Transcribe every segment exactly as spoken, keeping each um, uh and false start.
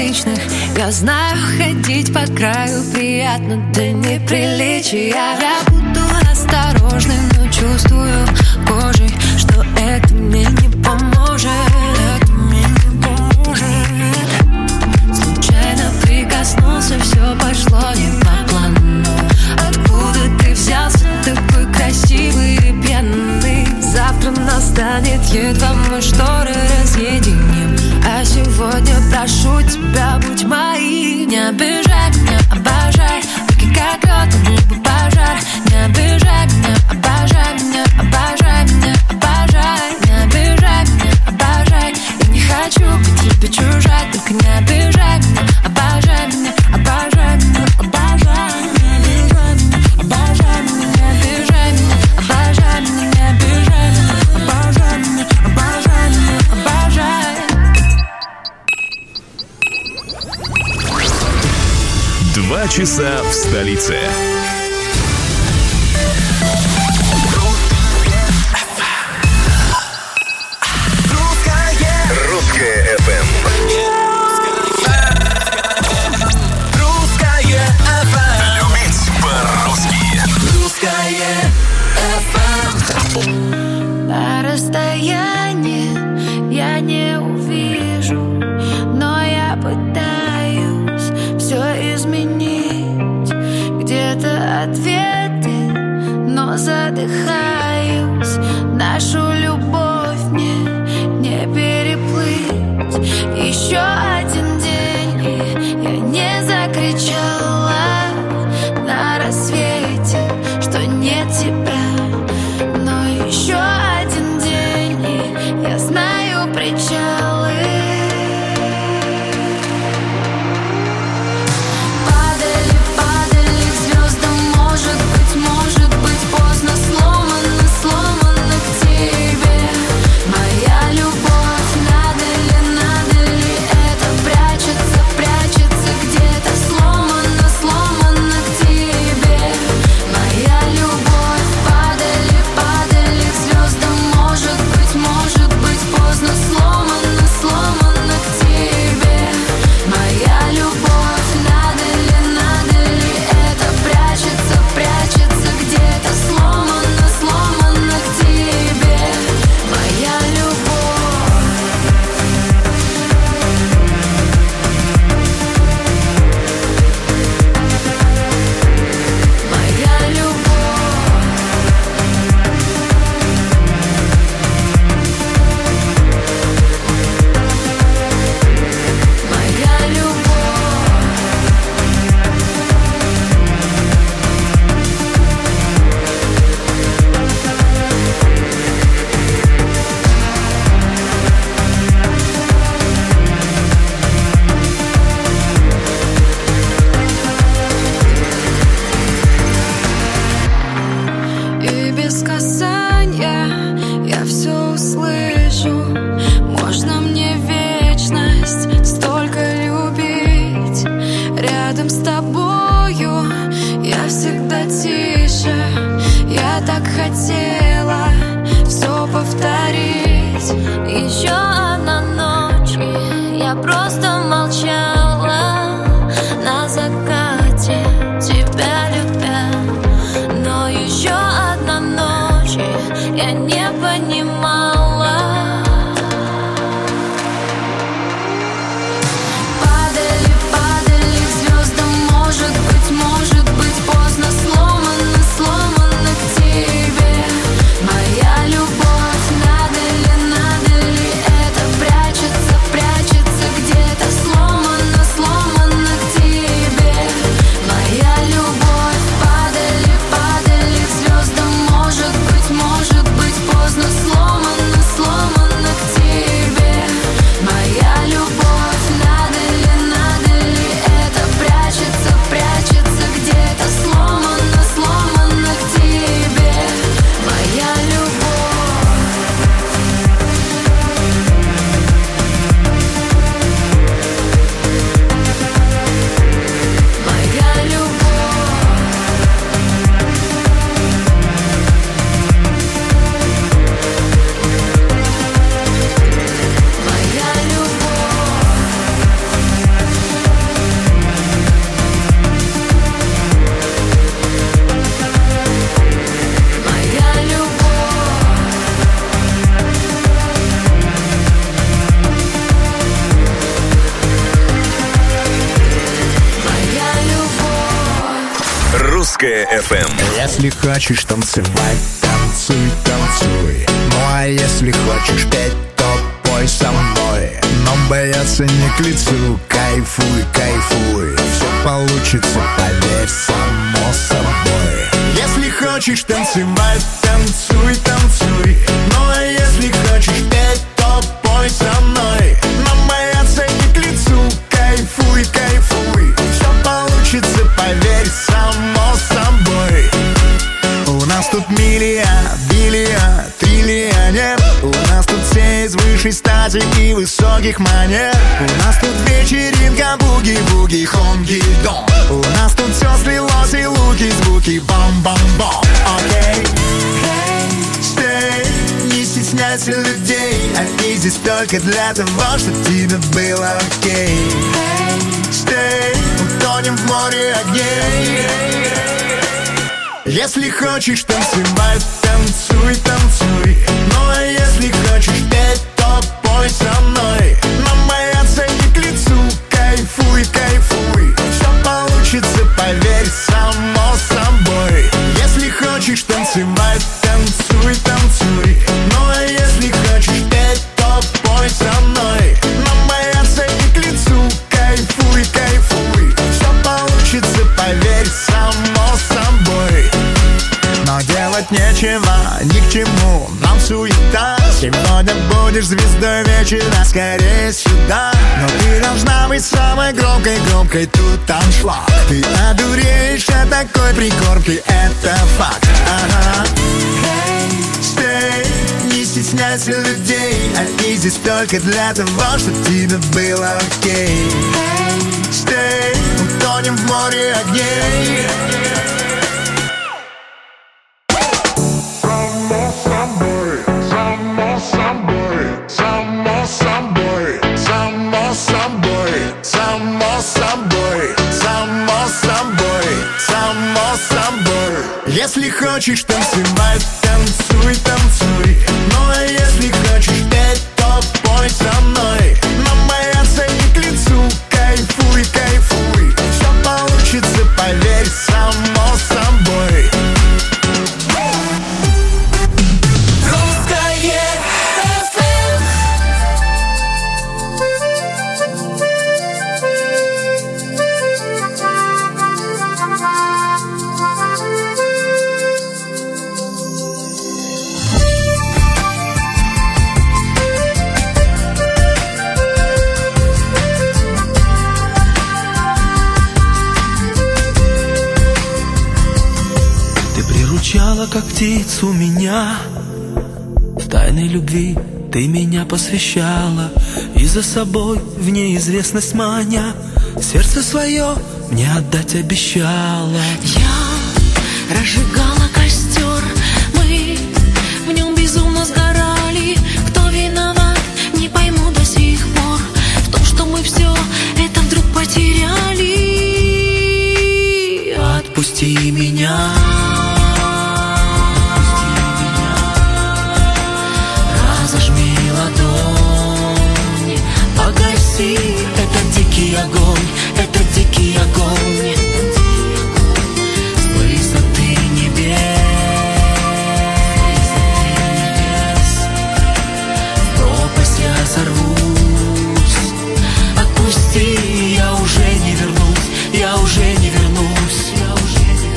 различных. Я знаю, ходить по краю приятно до неприличия. Я буду осторожным, но чувствую кожей, что это мне не поможет. Это мне не поможет. Случайно прикоснулся, все пошло не по плану. Откуда ты взялся, такой красивый и пьяный? Завтра настанет, едва мы шторы разъединим. А сегодня прошу тебя, будь моим. Не обижай меня, обожай, руки как лед, губы пожар. Не обижай меня, обожай меня, обожай меня, обожай. Не обижай меня, обожай, я не хочу быть тебе чужой. Только не обижай меня, обожай меня, обожай меня, обожай. Не обижай меня, обожай меня, не обижай меня, обожай меня, не обижай меня, обожай меня, обожай меня, обожай. Два часа в столице. Русская эф эм. Русская эф эм. Любить по-русски. Русская эф эм. На расстоянии я не увижу, но я пытаюсь все изменить. Где-то ответы, но задыхаюсь. Нашу любовь мне не переплыть. Еще один день, и я не закричала на рассвете, что нет тебя. Но еще один день, и я знаю причалы. Падали, падали к звездам, может быть, может быть поздно. Сломано, сломано к тебе. Моя любовь, надо ли, надо ли это? Прячется, прячется где-то. Сломано, сломано к тебе. Моя любовь, падали, падали к звездам, может быть, может быть поздно. Сломано, сломано к тебе. Моя любовь, надо ли, надо ли это? Прячется, прячется где-то. Сломано, сломано к тебе. Моя любовь. Моя любовь. Моя любовь. И без касания я все услышу. Можно мне вечность столько любить. Рядом с тобою я всегда тише. Я так хотела все повторить. Еще одна ночь, и я просто молчала на закате, тебя любя. Но еще одна ночь, и я не понимала. Падали, падали к звездам, может быть, может быть поздно. Сломано, сломано к тебе. Моя любовь, надо ли, надо ли это? Прячется, прячется где-то. Сломано, сломано к тебе. Моя любовь, падали, падали к звездам, может быть, может быть поздно. эф эм. Если хочешь танцевать, танцуй, танцуй. Ну а если хочешь петь, то пой со мной. Но бояться не к лицу, кайфуй, кайфуй. Все получится, поверь, само собой. Если хочешь танцевать, танцуй, танцуй. Ну а если хочешь петь, то пой со мной. Но бояться не к лицу, кайфуй, кайфуй. Все получится, поверь, само собой. У нас тут миллиард, биллиард, триллионер. У нас тут все из высшей стати и высоких манер. У нас тут вечеринка, буги-буги, хонги-дон. У нас тут все слилось и луки, звуки, бам-бам-бам. Окей, стей, не стесняйся людей. Они здесь только для того, чтобы тебе было окей. Стей, утонем в море огней. Если хочешь танцевать, танцуй, танцуй. Ну а если хочешь петь, то пой со мной. Но бояться не к лицу, кайфуй, кайфуй. Все получится, поверь, само собой. Если хочешь танцевать, танцуй, танцуй. Ну а если хочешь петь, то пой со мной. Но бояться не к лицу, кайфуй, кайфуй. Все получится, поверь, само собой. Но делать нечего, ни к чему нам суета. Сегодня будешь звездой вечера, скорее сюда. Но ты должна быть самой громкой, громкой, тут аншлаг. Ты одуреешь от такой прикормки, это факт. Ага. Stay, не стесняйся людей. Они здесь только для того, чтобы тебе было окей. Stay, утонем в море огней. Если хочешь танцевать, танцуй, танцуй. Ну а если хочешь петь, то пой со мной. Но бояться не к лицу, кайфуй, кайфуй. Все получится, поверь, само собой. Приручала, как птицу, меня. В тайной любви ты меня посвящала, и за собой в неизвестность маня, сердце свое мне отдать обещала. Я разжигала костер, мы в нем безумно сгорали. Кто виноват, не пойму до сих пор. В том, что мы все это вдруг потеряли. Отпусти меня. Это дикий огонь, это дикий огонь. С высоты небес в пропасть я сорвусь. Отпусти, я уже не вернусь, я уже не вернусь, я уже не вернусь.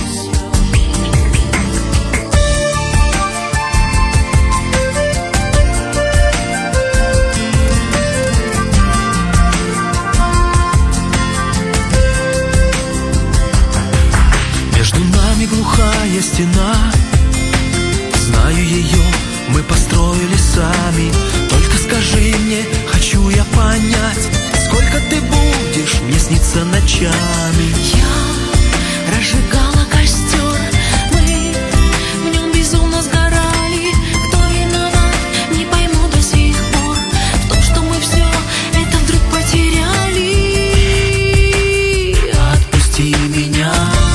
Глухая стена, знаю ее, мы построили сами. Только скажи мне, хочу я понять, сколько ты будешь мне сниться ночами. Я разжигала костер, мы в нем безумно сгорали. Кто виноват, не пойму до сих пор. В том, что мы все это вдруг потеряли. Отпусти меня.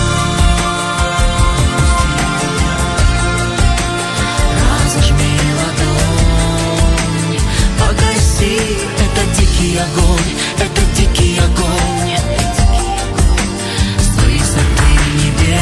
Это дикий огонь, это дикий огонь. С высоты небес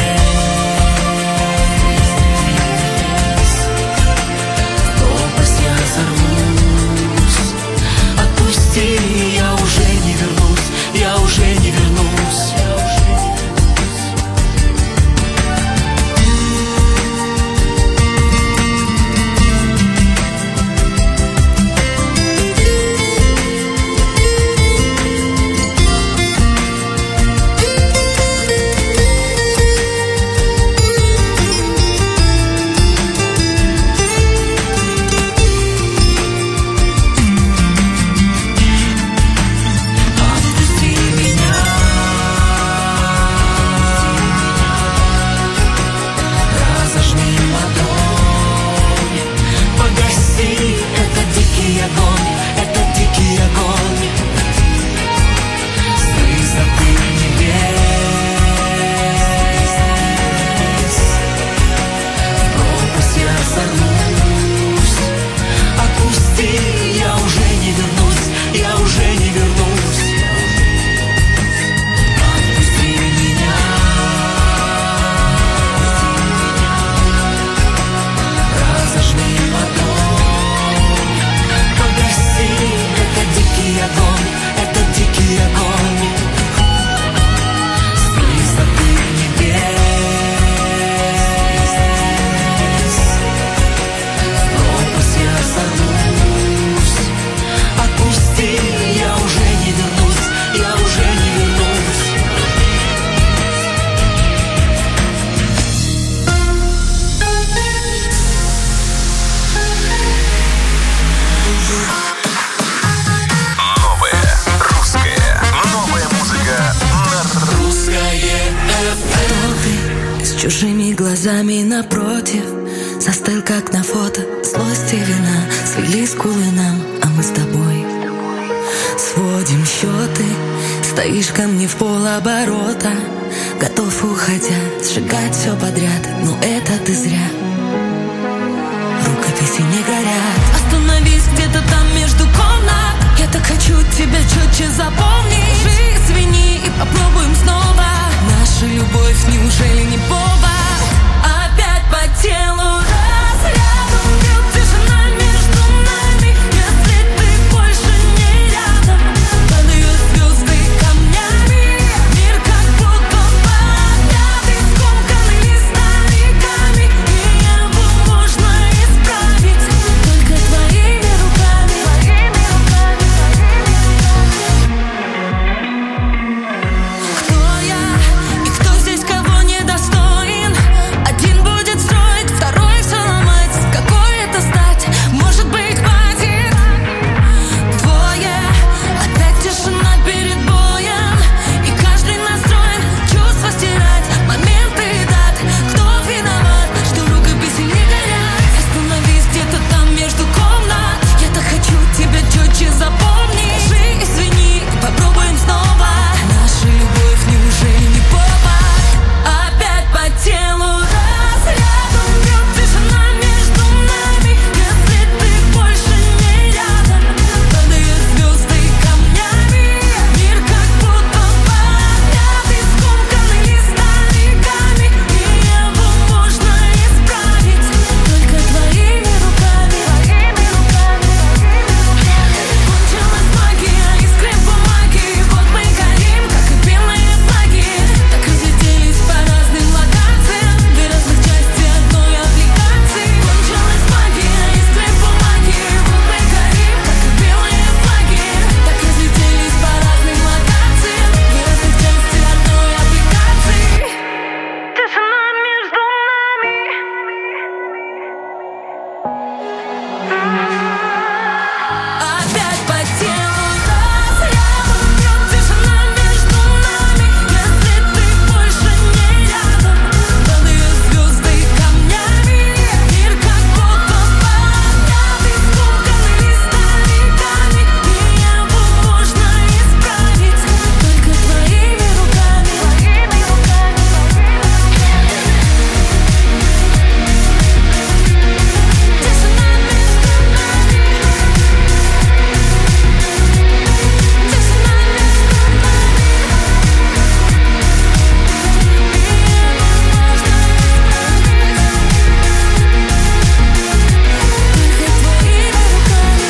напротив застыл, как на фото. Злость и вина свели скулы нам, а мы с тобой сводим счеты. Стоишь ко мне в полоборота, готов, уходя, сжигать все подряд. Но это ты зря, рукописи не горят. Остановись где-то там между комнат. Я так хочу тебя четче запомнить. Скажи, извини и попробуем снова. Наша любовь неужели не повод? Опять по телу разрядом бьет тишина между нами. Если ты больше не рядом, падают звезды камнями. Мир как будто поднятый, скомканный листовиками. И его можно исправить только твоими руками. Твоими руками, Кто я и кто здесь кого недостоин? Один будет строить, второй все ломать. Какой это стать? Может быть, хватит двое. Опять тишина перед боем, и каждый настроен чувства стирать. Моменты и дат, кто виноват, что рукописи не горят? Остановись где-то там между комнат. Я так хочу тебя четче запомнить. Скажи, извини, попробуем снова. Наша любовь неужели не повод? Опять по телу разрядом бьет тишина между нами. Если ты больше не рядом, падают звезды камнями. Мир как будто поднятый, скомканный листовиками. И его можно исправить только твоими руками. Твоими руками. Кончилась магия, искры бумаги. Вот мы горим, как и белые флаги. Так разлетелись по разным локациям, две разных части одной аппликации. Кончилась магия, искры бумаги. Вот мы горим, как и белые флаги. Так разлетелись по разным локациям, две разных части одной аппликации. Тишина между нами. Опять по телу разрядом бьет тишина между нами. Если ты больше не рядом, падают звезды камнями. Мир как будто поднятый, скомканный листовиками. И его можно исправить только твоими руками. Твоими руками. Тишина между нами. Тишина между нами. Только твоими руками.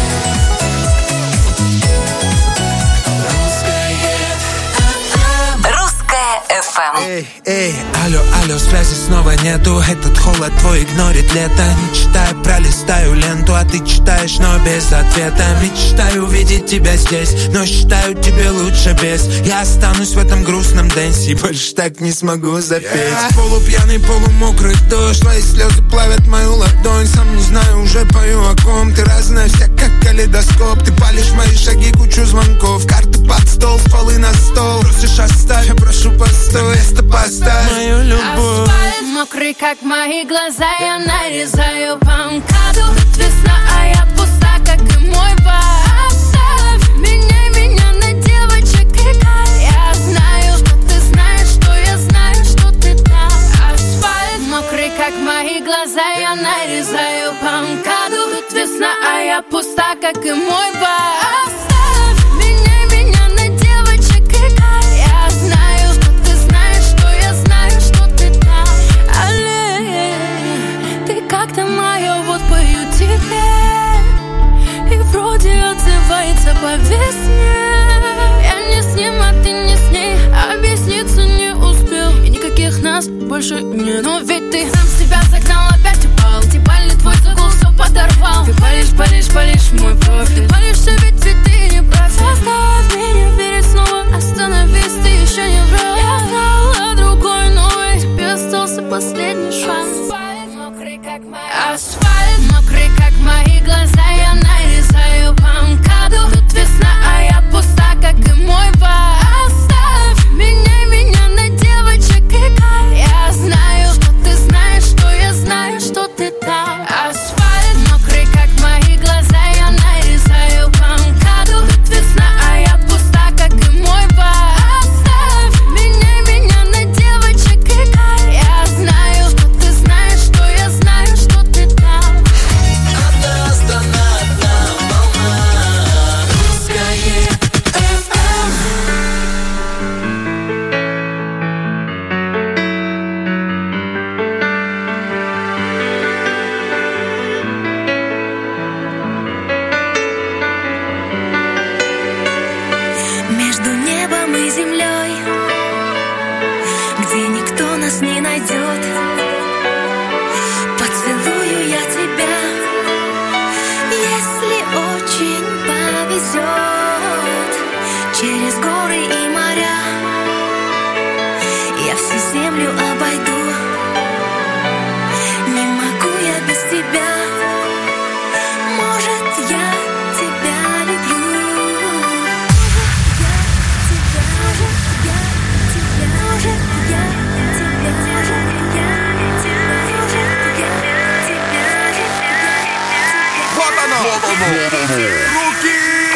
Русская эф эм. Эй, эй, алло, алло, связи снова нету. Этот холод твой игнорит лето. Не читаю, пролистаю ленту, а ты читаешь, но без ответа. Мечтаю увидеть тебя здесь, но считаю, тебе лучше без. Я останусь в этом грустном дэнсе и больше так не смогу запеть. yeah. Полупьяный, полумокрый дождь, твои слезы плавят мою ладонь. Сам не знаю, уже пою о ком. Ты разная вся, как калейдоскоп. Ты палишь мои шаги, кучу звонков. Карты под стол, полы на стол. Просишь оставь, я прошу постой. Место поставь мою любовь. Асфальт мокрый, как мои глаза. Я нарезаю по МКАДу. Тут весна, а я пуста, как и мой бар. Оставь меня, меня на девочек играй. Я знаю, что ты знаешь, что я знаю, что ты там. Асфальт мокрый, как мои глаза. Я нарезаю по МКАДу. Тут весна, а я пуста, как и мой бар. Оставь меня, меня на девочек играй. Я знаю, что ты знаешь, что я знаю, что ты там. Алле, ты как-то моя, вот пою тебе. И вроде отзывается по весне. Я не с ним, а ты не с ней. Объясниться не успел, и никаких нас больше нет. Но ведь ты сам себя загнал, опять упал. Дебальный твой загул все подорвал. Ты палишь, палишь, палишь мой профиль. Ты палишься, ведь ведь ты не прав. Заставь меня верить снова. Остановись, ты еще не врал. Я знала другой, но тебе остался последний шанс. Асфальт мокрый, как мои, Асфальт мокрый, как мои глаза. Я нарезаю по МКАДу. Тут весна, а я пуста, как и мой бар. Оставь меня, меня на девочек играй. Я знаю, что ты знаешь, Руки!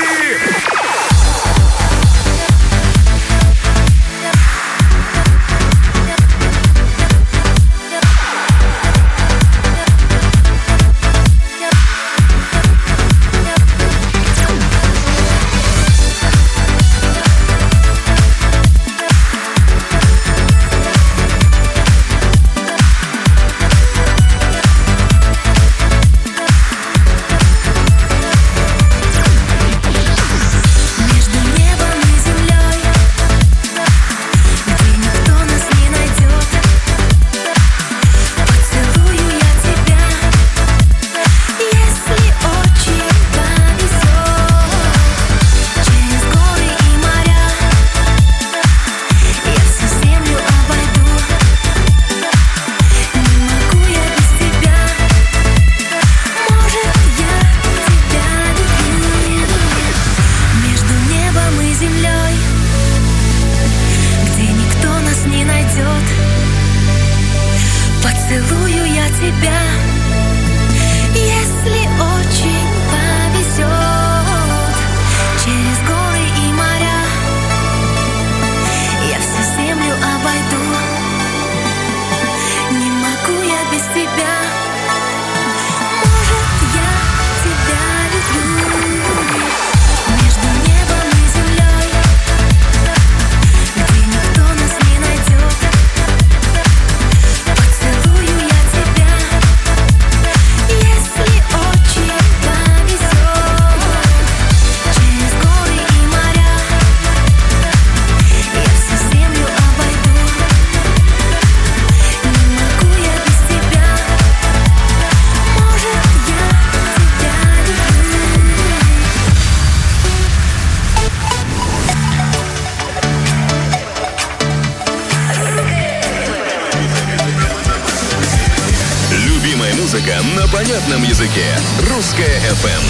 Музыка на понятном языке. Русское эф эм.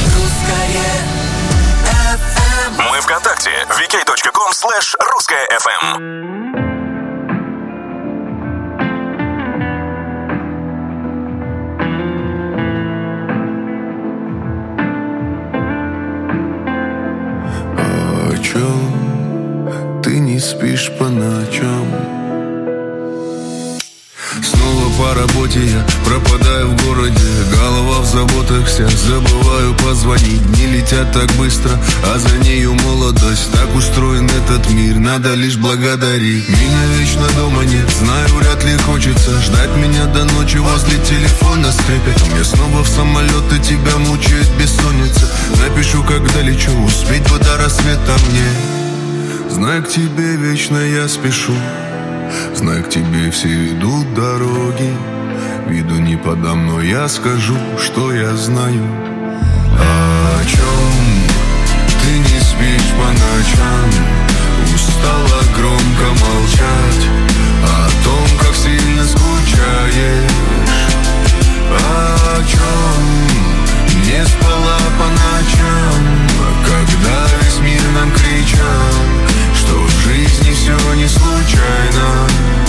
Мы ВКонтакте. ви кей точка ком слэш русское эф эм. О чем ты не спишь по ночам? Снова по работе я пропадаю в городе. Голова в заботах вся, забываю позвонить. Дни летят так быстро, а за нею молодость. Так устроен этот мир, надо лишь благодарить. Меня вечно дома нет, знаю, вряд ли хочется ждать меня до ночи возле телефона скрипят. Мне снова в самолет, и тебя мучает бессонница. Напишу, когда лечу, успеть бы до рассвета мне. Знай, к тебе вечно я спешу. Знай, к тебе все идут дороги. Виду не подам, но я скажу, что я знаю. О чем ты не спишь по ночам? Устала громко молчать о том, как сильно скучаешь. О чем не спала по ночам, когда весь мир нам кричал, что в жизни все не случайно.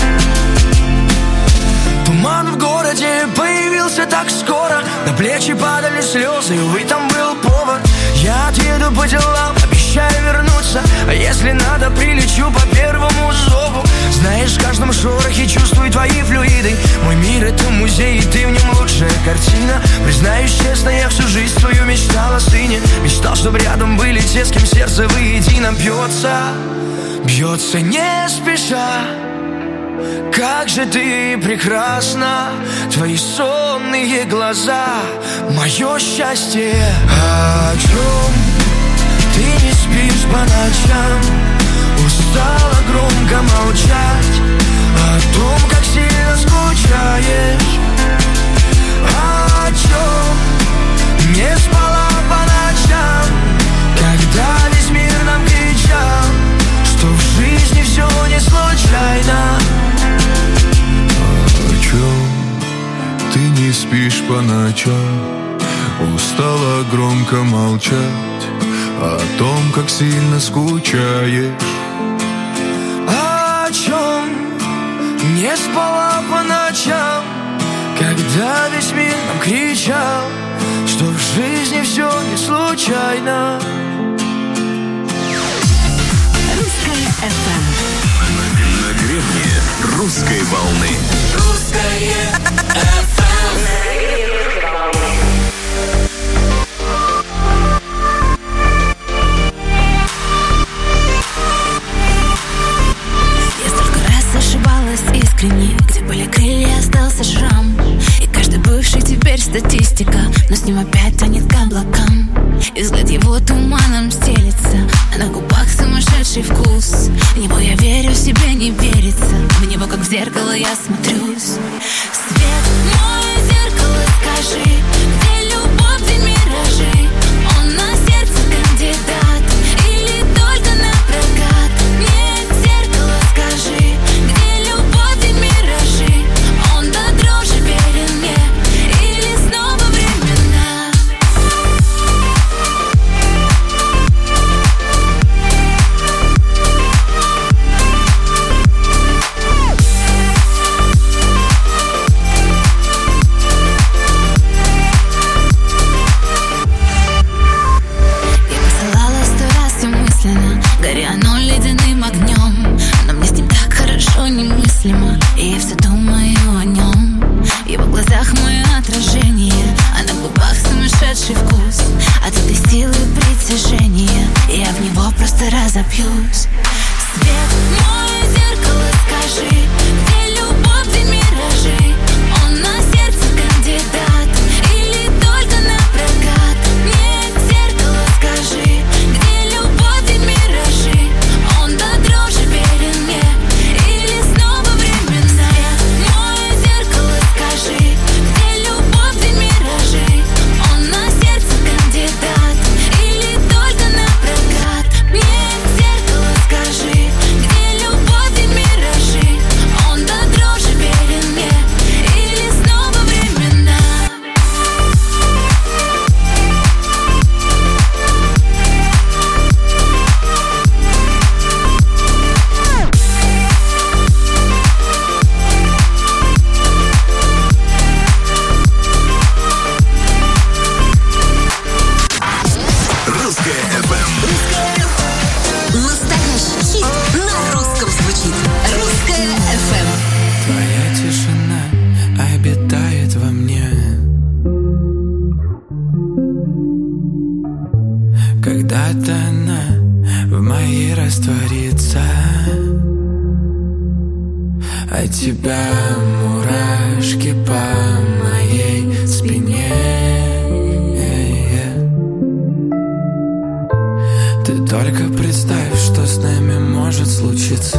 Туман в городе появился так скоро, на плечи падали слезы, и увы, там был повод. Я отъеду по делам, обещаю вернуться, а если надо, прилечу по первому зову. Знаешь, в каждом шорохе чувствую твои флюиды. Мой мир — это музей, и ты в нем лучшая картина. Признаюсь честно, я всю жизнь свою мечтал о сыне. Мечтал, чтобы рядом были те, с кем сердце воедино бьется. Бьется не спеша. Как же ты прекрасна, твои сонные глаза, мое счастье. О чем ты не спишь по ночам? Устала громко молчать о том, как сильно скучаешь. О чем не спала по ночам, когда весь мир нам кричал, что в жизни все не случайно. О чем ты не спишь по ночам? Устала громко молчать о том, как сильно скучаешь. О чем не спала по ночам, когда весь мир нам кричал, что в жизни все не случайно. Русская эф эм. На гребне русской волны. Русская эф эм. Я столько раз ошибалась искренне. Где были крылья, остался шрам. И каждый бывший теперь статистика, но с ним опять тянет к облакам. И взгляд его туманом стелится, а на губах сумасшедший вкус. В него я верю, себе не верится. В него как в зеркало я смотрюсь. Свет, мое зеркало, скажи, где любовь, где миражи? Он на сердце кандидат или только на прокат? Нет, зеркало, скажи, где любовь, где миражи? Он до дрожи верен мне или снова времена? Я посылала сто раз все мысленно, горя оно ледяным огнем. Но мне с ним так хорошо, немыслимо, и я все думаю о нем. В его глазах мое отражение, а на губах сумасшедший вкус от этой силы притяжения. И я в него просто разобьюсь. Свет, мое зеркало, скажи, где любовь, где миражи? Он на сердце кандидат или только на прокат? Нет, зеркало, скажи, где любовь, где миражи? Он до дрожи верен мне или снова времена? Мое зеркало, скажи, где любовь, где миражи? Он на сердце кандидат или только на прокат? Нет, зеркало, скажи, где любовь, где миражи? Он до дрожи верен мне или снова времена? Русская эф эм. Настоящий хит на русском звучит. Русская эф эм. Твоя тишина обитает во мне. Когда-то она в моей растворится, от тебя мурашки по моей спине. Ты только представь, что с нами может случиться.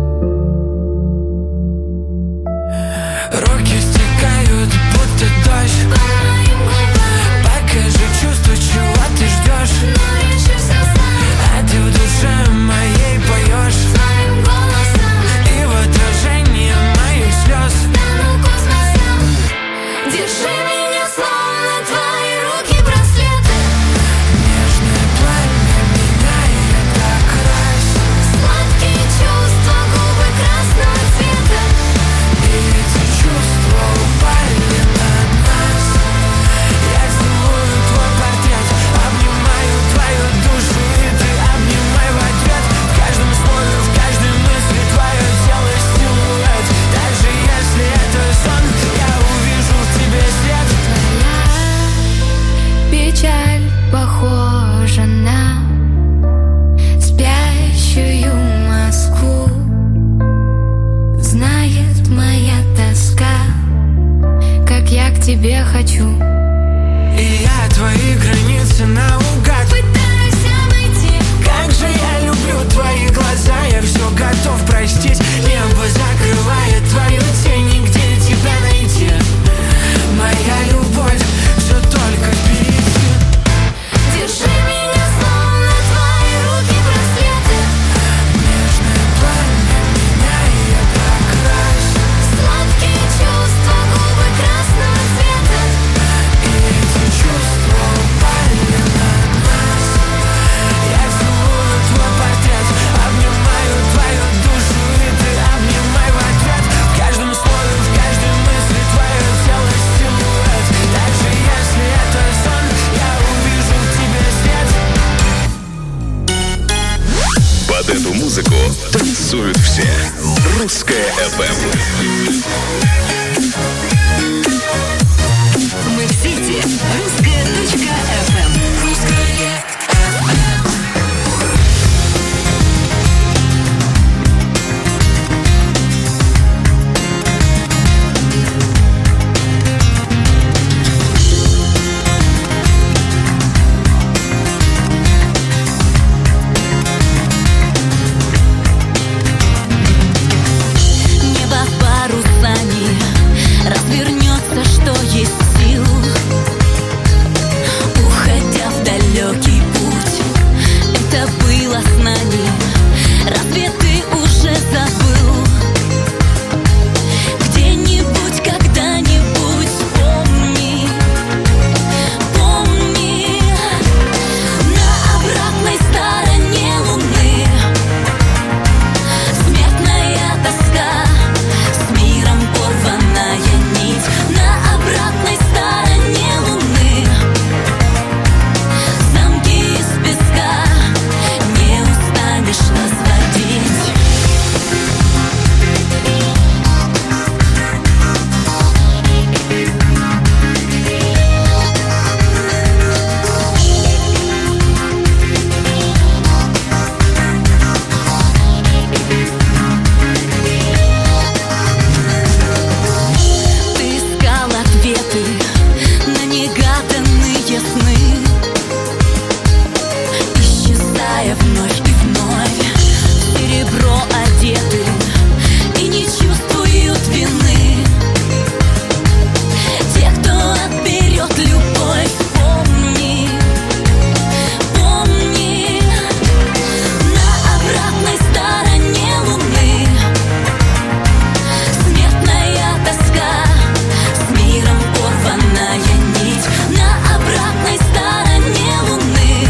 Руки стекают, будто дождь. Покажи чувство, чего ты ждешь. А ты в душе моей поешь. И в отражении моих слез. Держи меня, словно твои руки браслеты. Нежное пламя меняет окрас. Сладкие чувства, губы красного цвета. И эти чувства упали на нас. Я целую твой портрет, обнимаю твою душу, и ты обнимай в ответ. В каждом слове, в каждой мысли твое тело силуэт. Даже если это сон, я увижу в тебе свет. Печаль похожа на спящую Москву. Знает моя тоска, как я к тебе хочу. И я твои границы наугад Пытаюсь обойти. Как же я люблю твои глаза, я все готов простить. Небо закрывает твою тень, нигде тебя найти. Моя любовь все только впереди. Держи меня, словно твои руки браслеты. Нежное пламя меняет окрас. Сладкие чувства, губы красного цвета. И эти чувства упали на нас. Русское эф эм. Мы в сети. Русская точка эф эм. Русская эф эм. Небо парусами развернется, что есть сил, уходя в далекий путь. Это было с нами. Разве ты уже забыл? Где-нибудь, когда-нибудь вспомни, помни. На обратной стороне луны смертная тоска, с миром порванная нить. На обратной стороне луны замки из песка не устанешь возводить. Ты искал ответы на негаданные сны, исчезая вновь и вновь. В серебро одеты и не чувствуют вины. Те, кто отберет любовь, помни, помни. На обратной стороне луны смертная тоска, с миром порванная нить. На обратной стороне луны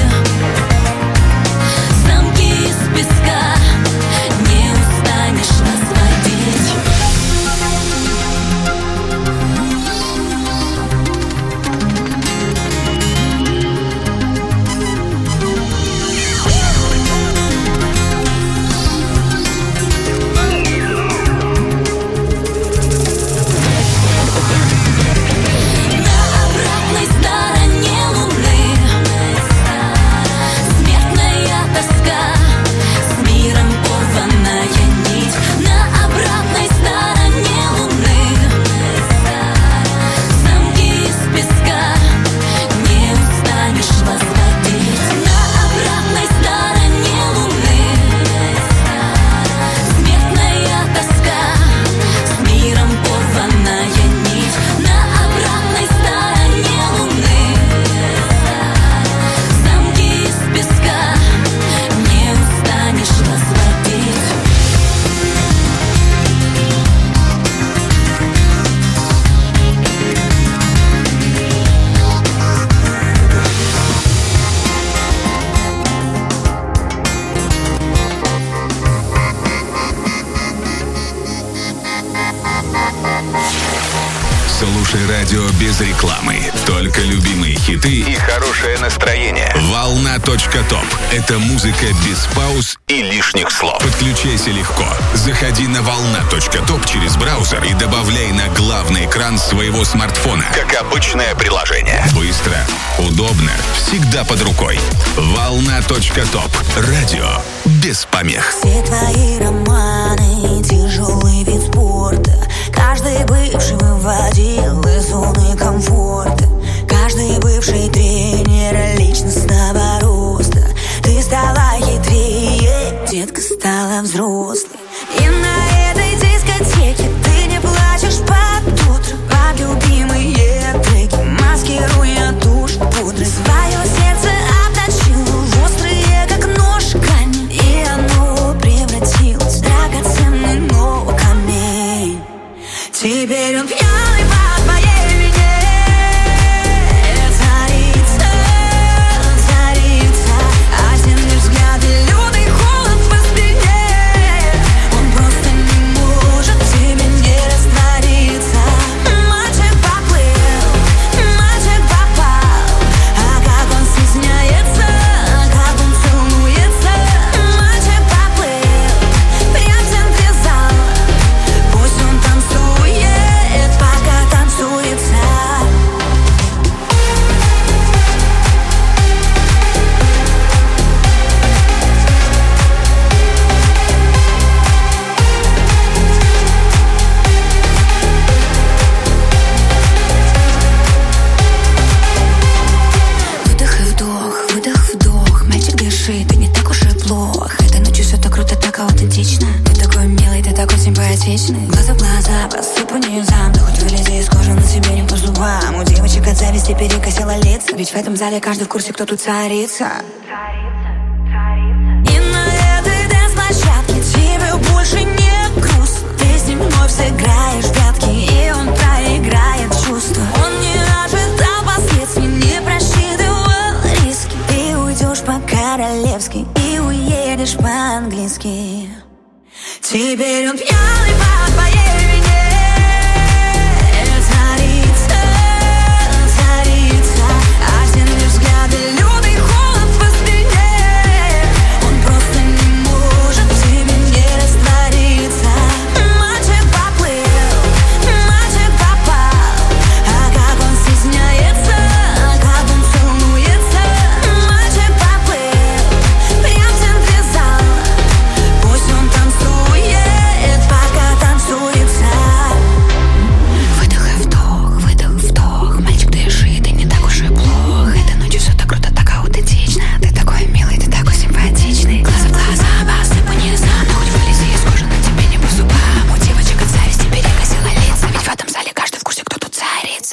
замки из песка не устанешь возводить. На обратной стороне луны смертная тоска, с миром порванная нить. На обратной стороне луны замки из песка не устанешь возводить. На обратной стороне луны смертная тоска, с миром порванная нить. На обратной стороне луны замки из песка не устанешь возводить. Слушай радио без рекламы. Только любимые хиты и хорошее настроение. Волна точка топ. Это музыка без пауз и лишних слов. Подключайся легко. Заходи на волна точка топ через браузер и добавляй на главный экран своего смартфона. Как обычное приложение. Быстро, удобно, всегда под рукой. волна точка топ. Радио без помех. Все твои романы, тяжелый вид спорта. Каждый бывший выводил из зоны комфорта. Каждый бывший тренер личностного роста. Ты стала хитрее, детка стала взрослой. И на этой дискотеке ты не плачешь под утро. Под любимые треки, маскируя тушь пудры. Свое сердце обточила в острые, как нож, камень. И оно превратилось в драгоценный, но камень. Теперь он пьяный по твоей вине. симпатичный. Глаза в глаза, посыпу низам. Да хоть вылези из кожи, на тебе не по зубам. У девочек от зависти перекосило лица. Ведь в этом зале каждый в курсе, кто тут царица. И на этой дэнс-площадке тебе больше не грустно. Ты с ним вновь сыграешь в прятки, и он проиграет чувства. Он не ожидал последствий, не просчитывал риски. Ты уйдешь по-королевски и уедешь по-английски. Теперь он пьяный по твоей вине. Царица, царица, осенние взгляды, лютый холод по спине. Он просто не может в тебе не раствориться. Мальчик поплыл, мальчик попал. А как он стесняется, а как он целуется. Мальчик поплыл, прям в центре зала. Пусть он танцует, пока танцуется. Выдох и вдох, выдох, вдох. Мальчик, дыши, ты не так уж и плох. Этой ночью все так круто, так аутентично. Ты такой милый, ты такой симпатичный. Глаза в глаза, посыпу низам. Да хоть вылези из кожи, на тебе не по зубам. У девочек от зависти перекосило лица. Ведь в этом зале каждый в курсе, кто тут царица.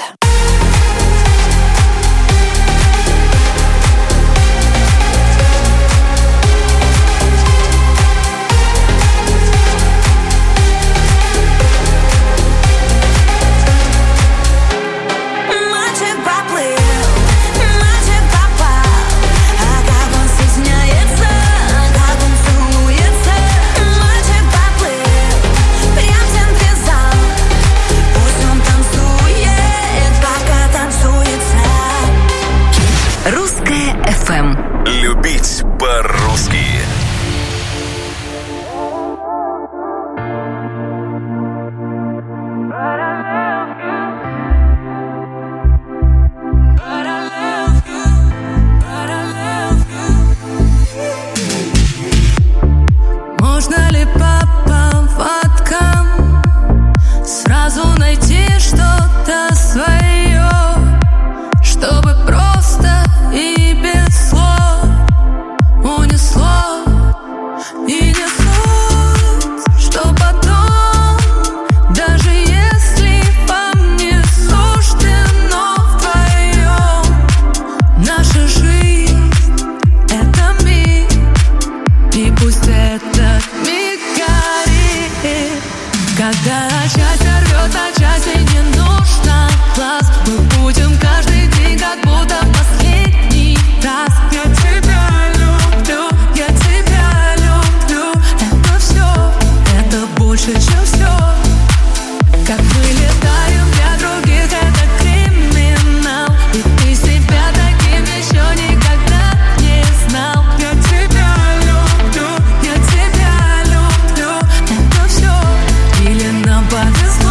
Мальчик поплыл, мальчик попал. А как он стесняется, а как он целуется. Мальчик поплыл, прям в центре зала. Пусть он танцует, пока танцуется. Русская эф эм. Любить по-русски. Можно ли по поводкам сразу найти что-то свое, чтобы просто и без слов унесло? И не суть, что потом, даже если вам не суждено вдвоем, наша жизнь — это миг. И пусть этот миг горит, когда часть рвется, части не нужно глаз. Мы будем каждый день, как будто последний раз. Я тебя люблю, я тебя люблю. Это все, это больше, чем все. Как мы летаем для других, это криминал. И ты себя таким еще никогда не знал. Я тебя люблю, я тебя люблю. Это все, или нам повезло.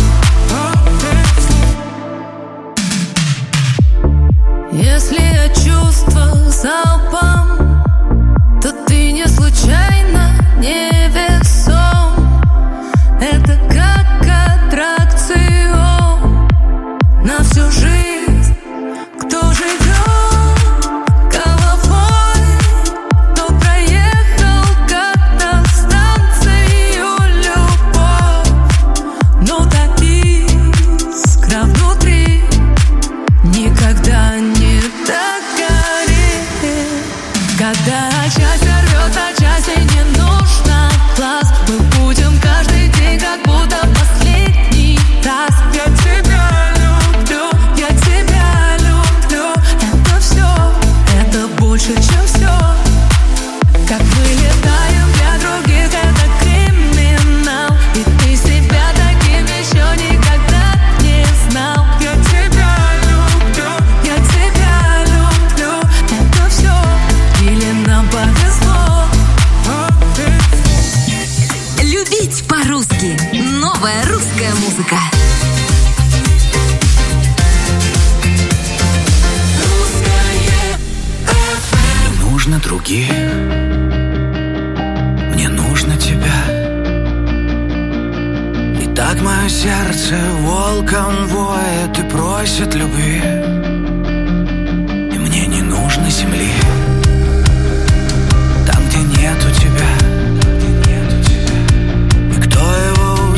Если я чувствовал залпом, то ты не случайно невесом. Это как аттракцион на всю жизнь. Кто живет головой, тот проехал как на станцию любовь. Но та искра внутри никогда не догорит. Когда часть рвется, части не нужно глаз. Мы будем каждый день, как будто последний раз. Я тебя люблю, я тебя люблю. Это все, это больше, чем все. Как мы летаем для других, это криминал. И ты себя таким еще никогда не знал. Я тебя люблю, я тебя люблю. Это все, или нам повезло. Любить по-русски. Новая русская музыка. Не нужно других, мне нужно тебя. И так мое сердце волком воет и просит любви. И мне не нужно земли, там, где нету тебя. И кто его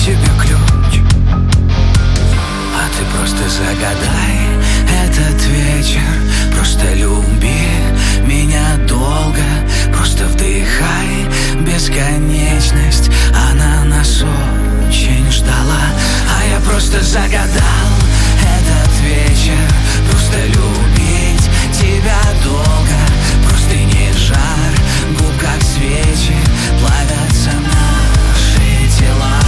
тебе ключ. А ты просто загадай этот вечер, просто люби меня долго, просто вдыхай бесконечность. Она нас очень ждала, а я просто загадал этот вечер, просто любить тебя долго. Простыни жар, губ как свечи, плавятся наши тела.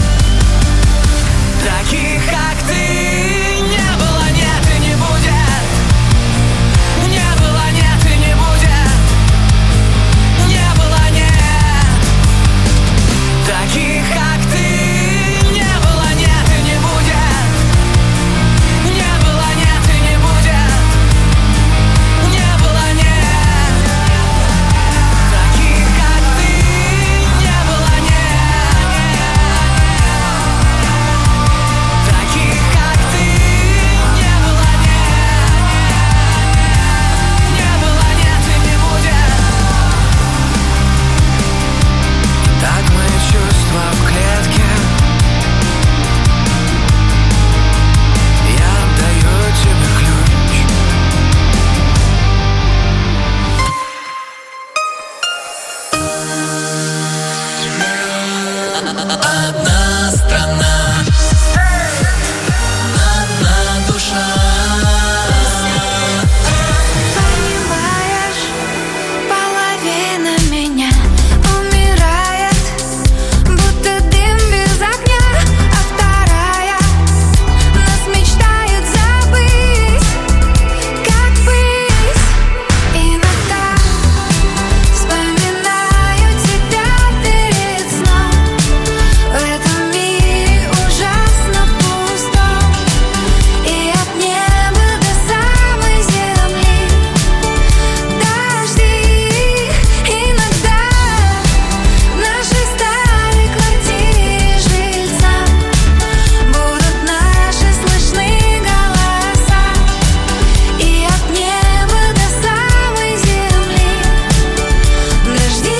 Таких, как ты, не было, нет и не будет. Не было, нет и не будет. Не было, нет. Таких, как ты, не было, нет и не будет. Не было, нет и не будет. Не было, нет. Таких, как ты, не было, нет. Таких, как ты, не было, нет. Не было, нет и не будет. Так мои чувства в клетке. Я отдаю тебе ключ. Одна страна, одна душа. Понимаешь, половина меня умирает, будто дым без огня, а вторая нас мечтает забыть, как быть. Иногда вспоминаю тебя перед сном. В этом мире ужасно пусто, и от неба до самой земли дожди. Иногда в нашей старой квартире жильцам будут наши слышны голоса, и от неба до самой земли дожди.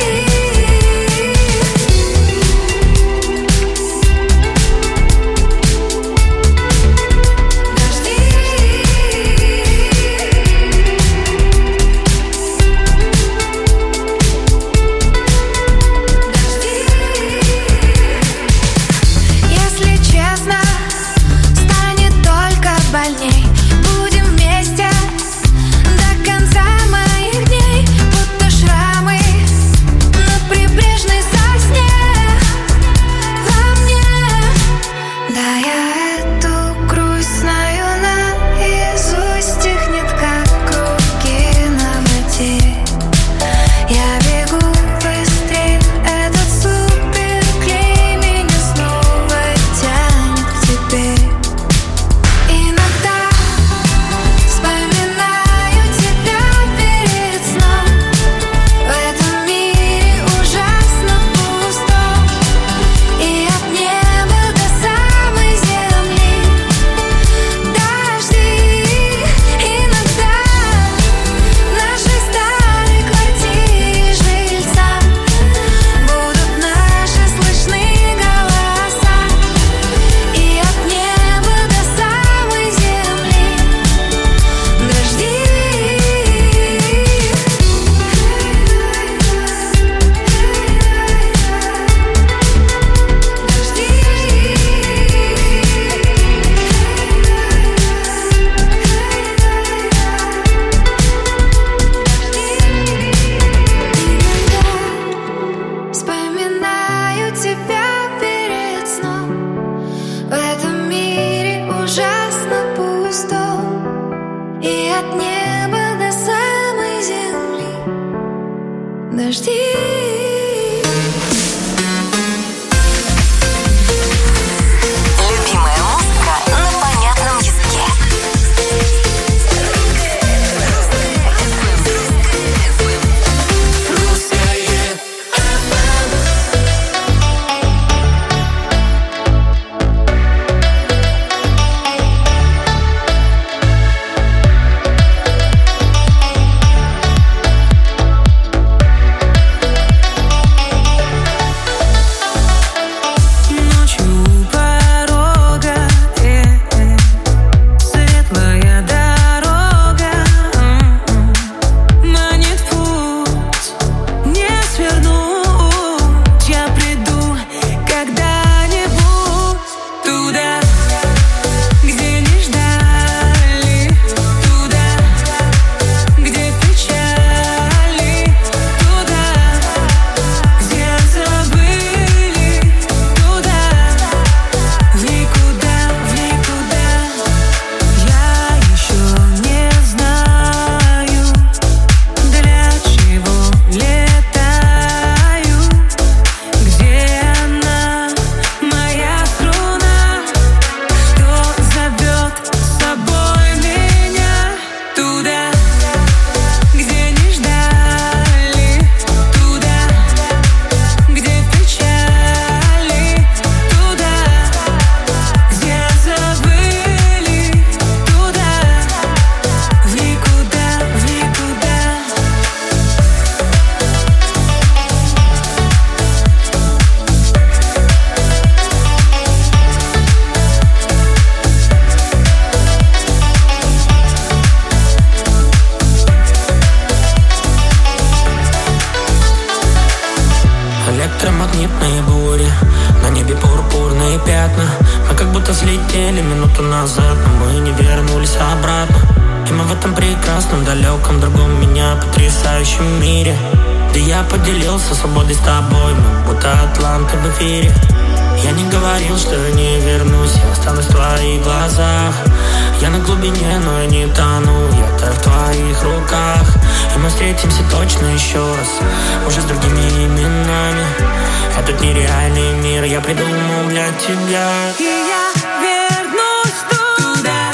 Если честно, станет только больней. Будем вместе до конца моих дней, будто шрамы на прибрежной сосне во мне. Да, я эту грусть знаю наизусть, тихнет, как руки на воде. Я бегу быстрее, этот суперклей меня снова тянет к тебе. Иногда вспоминаю тебя перед сном. В этом мире ужасно пусто, и от неба до самой земли дожди. Иногда в нашей старой квартире жильцам будут наши слышны голоса, и от неба до самой земли дожди. Вспоминаю тебя перед сном. В этом мире ужасно пусто, и от неба до самой земли дожди. Любимая музыка на понятном языке. электромагнитные бури, на небе пурпурные пятна. Мы как будто взлетели минуту назад, но мы не вернулись обратно. И мы в этом прекрасном, далеком, другом меня потрясающем мире, где я поделился свободой с тобой, мы будто атланты в эфире. Я не говорил, что я не вернусь, я останусь в твоих глазах. Я на глубине, но я не тону, я таю в твоих руках. И мы встретимся точно еще раз, уже с другими именами. Этот нереальный мир я придумал для тебя. И я вернусь туда.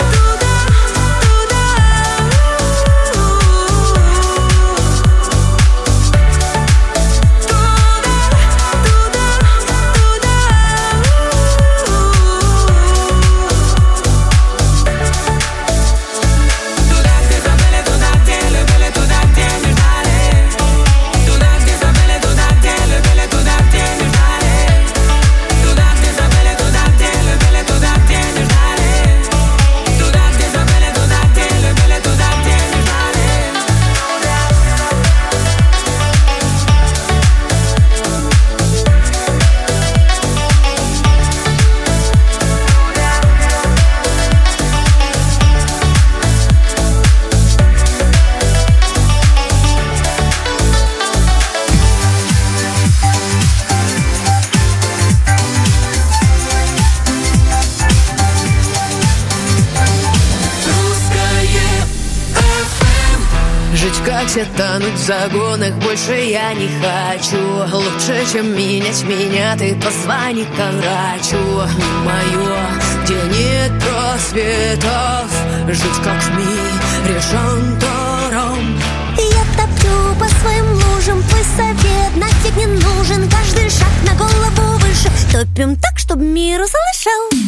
Все тонуть в загонах, больше я не хочу. Лучше, чем менять меня, ты позвони ко врачу. Мое, где нет просветов, жить как в мире шантором. Я топлю по своим лужам, твой совет нафиг не нужен. Каждый шаг на голову выше, топим так, чтоб мир услышал.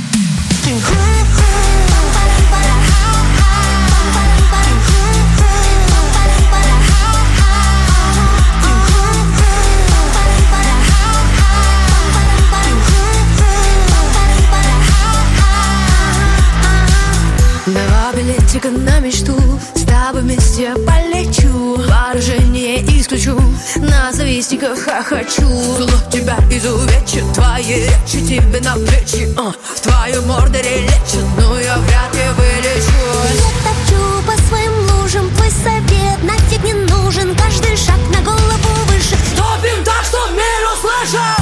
Два билетика на мечту, с тобой вместе полечу. Вооружение исключу, на завистниках хохочу. Зло тебя изувечит, твои речи тебе на плечи, uh, в твою мордоре лечит, но я вряд ли вылечу. Я топчу по своим лужам, твой совет нафиг не нужен. Каждый шаг на голову выше, топим так, что мир услышал.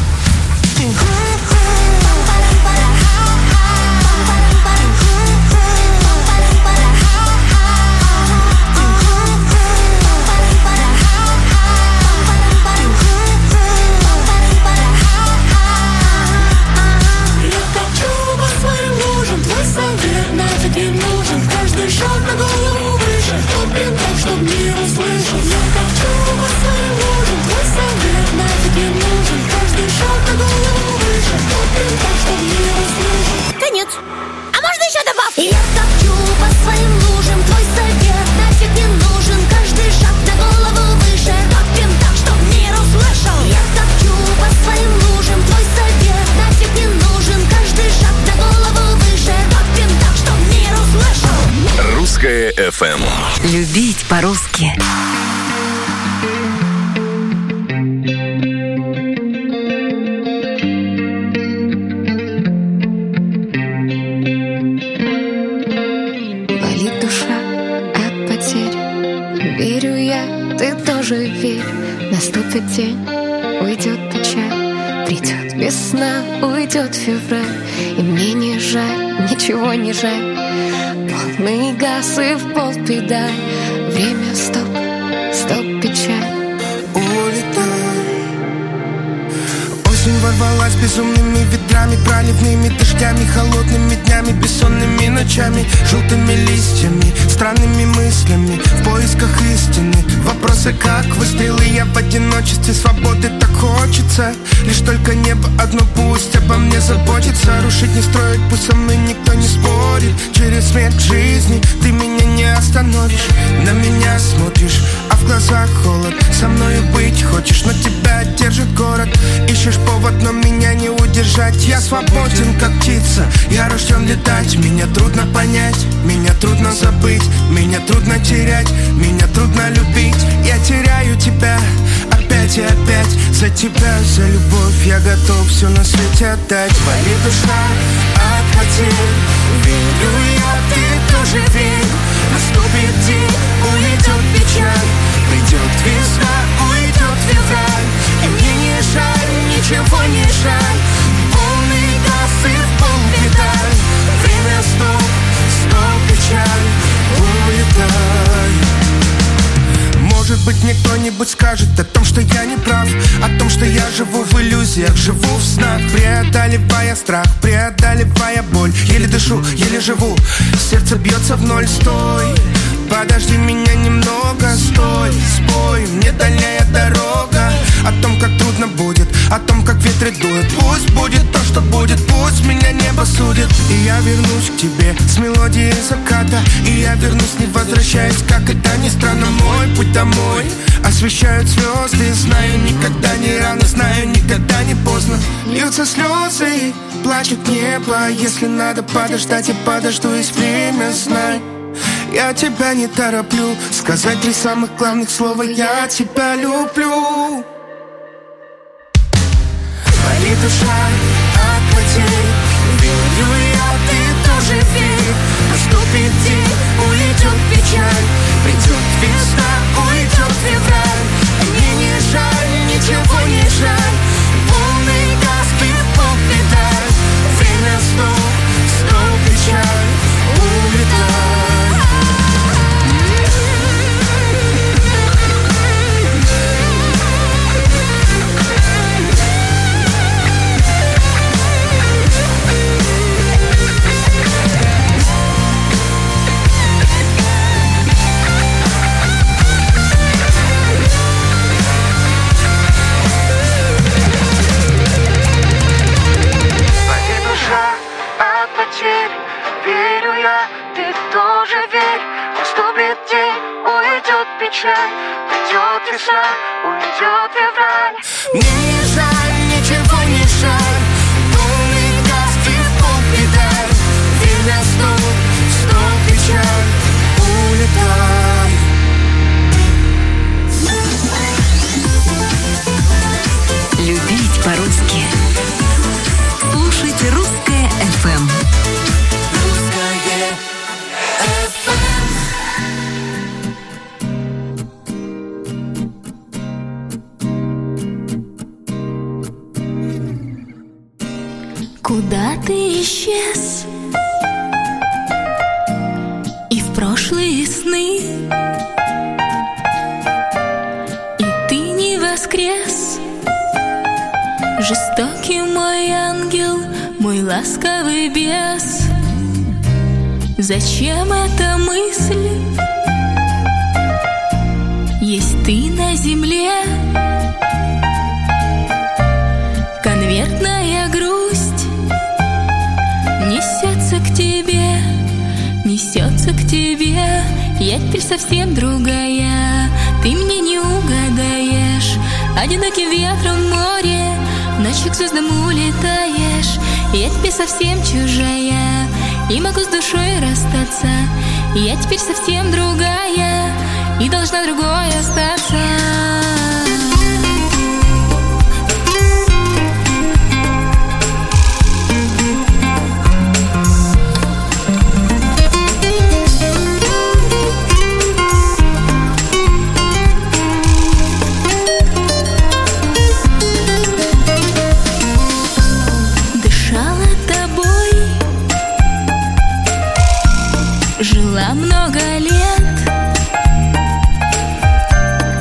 Шаг на голову выше, топим так, чтоб мир услышал. Я топчу по своим лужам, твой совет нафиг не нужен. Каждый шаг на голову выше, топим так, чтоб мир услышал. Конец. А можно еще добавки? Я топчу по своим лужам, твой совет нафиг не нужен. Каждый шаг на голову выше, топим так, чтоб мир услышал. Я топчу по своим лужам, твой совет нафиг не нужен. Каждый шаг на голову выше, топим так, чтоб мир услышал. Русское эф эм. Любить по-русски. Болит душа от потерь. Верю я, ты тоже верь. Наступит день, уйдет печаль. Придет весна, уйдет февраль. И мне не жаль, ничего не жаль. Полный газ и в пол педаль. Время стоп, стоп, печаль. Улетай. Осень ворвалась безумными ветрами, проливными дождями, холодными днями, бессонными ночами, желтыми листьями, странными мыслями, в поисках истины. Вопросы как выстрелы, я в одиночестве, свободы так хочется. Лишь только небо одно, пусть обо мне заботится. Рушить не строить, пусть со мной никто не спорит. Через смерть жизни ты меня не остановишь. На меня смотришь, а в глазах холод. Со мною быть хочешь, но тебя держит город. Ищешь повод, но меня не удержать. Я свободен, как птица, я рожден летать. Меня трудно понять, меня трудно забыть, меня трудно терять, меня трудно любить. Я теряю тебя опять и опять. За тебя, за любовь я готов все на свете отдать. Болит душа от потерь, верю я, ты тоже верь. Наступит день, уйдет печаль, придет весна, уйдет февраль. И мне не жаль, ничего не жаль. Полный газ и в пол педаль. Время стоп, стоп, печаль, улетай. Может быть, мне кто-нибудь скажет о том, что я не прав, о том, что я живу в иллюзиях, живу в снах, преодолевая страх, преодолевая боль. Еле дышу, еле живу, сердце бьется в ноль. Стой, подожди меня немного, стой, спой мне дальняя дорога. О том, как трудно будет, о том, как ветры дуют. Пусть будет то, что будет, пусть меня небо судит. И я вернусь к тебе с мелодией заката. И я вернусь, не возвращаясь, как это ни странно. Мой путь домой освещают звезды. Знаю, никогда не рано, знаю, никогда не поздно. Льются слезы, плачет небо. Если надо подождать, я подожду, есть время, знай. Я тебя не тороплю, сказать три самых главных слова: я тебя люблю. Болит душа от потерь, верю я, ты тоже верь. Наступит день, уйдет печаль, придет весна, уйдет февраль. И мне не жаль, ничего не жаль. Полный газ и в пол педаль. Время стоп, стоп, печаль, улетай. Верю я, ты тоже верь. Наступит день, уйдет печаль, придет весна, уйдет февраль. Мне не жаль, ничего не жаль. Полный газ и в пол педаль. Время стоп, стоп, печаль, улетай. Любить по-русски. Слушайте «Русское эф эм». Куда ты исчез? И в прошлые сны, и ты не воскрес. Жестокий мой ангел, мой ласковый бес. Зачем эта мысль? Есть ты на земле. Конвертная грусть несется к тебе, несется к тебе. Я теперь совсем другая, ты мне не угадаешь. Одиноким ветром в море, ночью к звездам улетаешь. Я теперь совсем чужая, не могу с душой расстаться. Я теперь совсем другая и должна другой остаться. Жила много лет,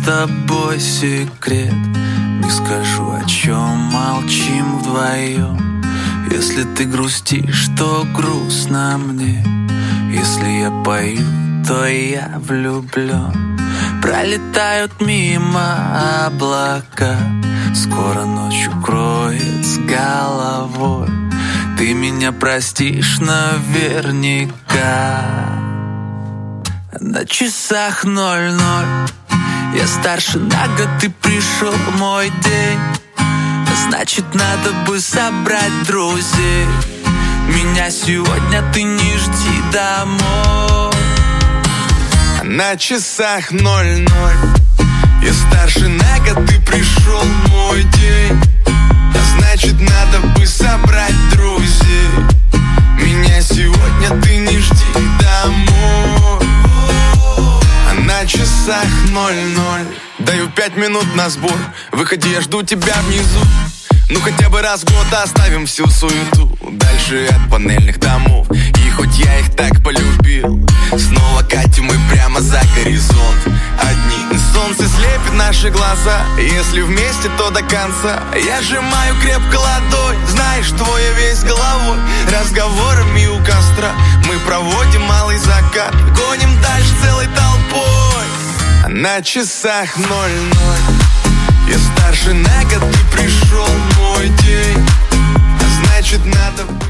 тобой секрет. Не скажу, о чем молчим вдвоем. Если ты грустишь, то грустно мне. Если я пою, то я влюблен. Пролетают мимо облака, скоро ночь укроет с головой. Ты меня простишь наверняка. На часах ноль-ноль. Я старше на год, ты пришел мой день. Значит, надо бы собрать друзей. Меня сегодня ты не жди домой. На часах ноль-ноль. Я старше на год, ты пришел мой день. Значит, надо бы собрать друзей. Меня сегодня ты не жди домой. На часах ноль-ноль. Даю пять минут на сбор. Выходи, я жду тебя внизу. Ну хотя бы раз в год оставим всю суету дальше от панельных домов. И хоть я их так полюбил, снова катим мы прямо за горизонт. Одни солнце слепит наши глаза. Если вместе, то до конца. Я сжимаю крепко ладонь. Знаешь, твоя весь головой. Разговорами у костра мы проводим малый закат. Гоним дальше целой толпой. На часах ноль-ноль. Я старше на год, ты пришел мой день. А значит, надо...